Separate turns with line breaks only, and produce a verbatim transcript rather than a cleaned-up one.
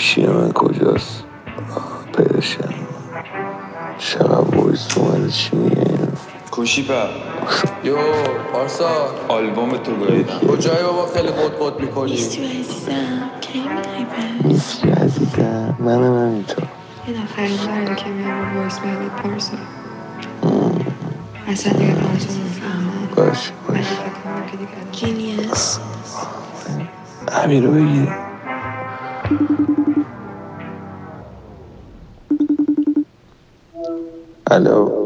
گوشی من کجاست؟ پیداش کردم. چقدر وایس اومده چی میگه اینو؟
کوشی پر
یو پارسا
آلبوم تو گاییدم
کجایی بابا خیلی قد قد میکنی؟
نیستی عزیزم کی میای پس؟
نیستی عزیزم منم همینطور.
این آخرین باره که میام رو وایس میلت پارسا اصلا دیگه پارسا نمیفهمه
باش
ولی
باش
فکر کنم که دیگه جینیس
امیر رو بگیر. الو